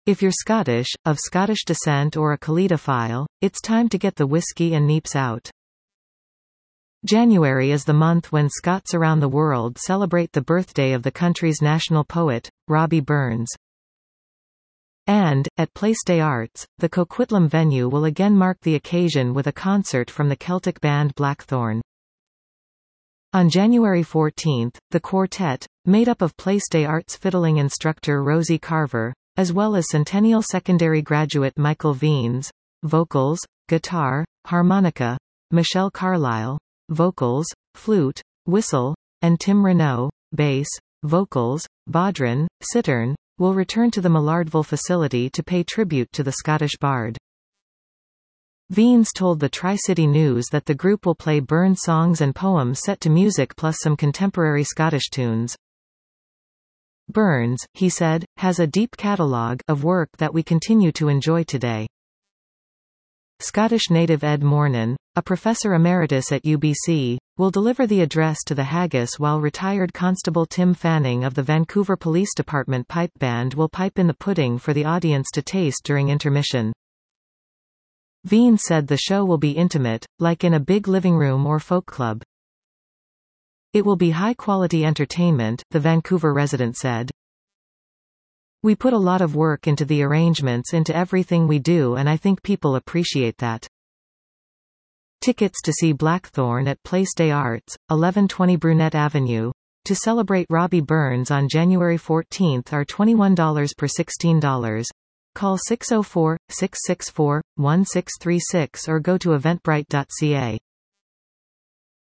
If you're Scottish, of Scottish descent or a Caletophile, it's time to get the whiskey and neeps out. January is the month when Scots around the world celebrate the birthday of the country's national poet, Robbie Burns. And, at Place des Arts, the Coquitlam venue will again mark the occasion with a concert from the Celtic band Blackthorn. On January 14, the quartet, made up of Place des Arts fiddling instructor Rosie Carver, as well as Centennial Secondary graduate Michael Veens, vocals, guitar, harmonica, Michelle Carlisle, vocals, flute, whistle, and Tim Renaud, bass, vocals, bodhran, cittern, will return to the Millardville facility to pay tribute to the Scottish bard. Veens told the Tri-City News that the group will play Burns songs and poems set to music plus some contemporary Scottish tunes. Burns, he said, has a deep catalogue of work that we continue to enjoy today. Scottish native Ed Mornan, a professor emeritus at UBC, will deliver the address to the haggis while retired Constable Tim Fanning of the Vancouver Police Department Pipe Band will pipe in the pudding for the audience to taste during intermission. Veens said the show will be intimate, like in a big living room or folk club. It will be high-quality entertainment, the Vancouver resident said. We put a lot of work into the arrangements into everything we do and I think people appreciate that. Tickets to see Blackthorn at Place des Arts, 1120 Brunette Avenue, to celebrate Robbie Burns on January 14 are $21 per $16. Call 604-664-1636 or go to eventbrite.ca.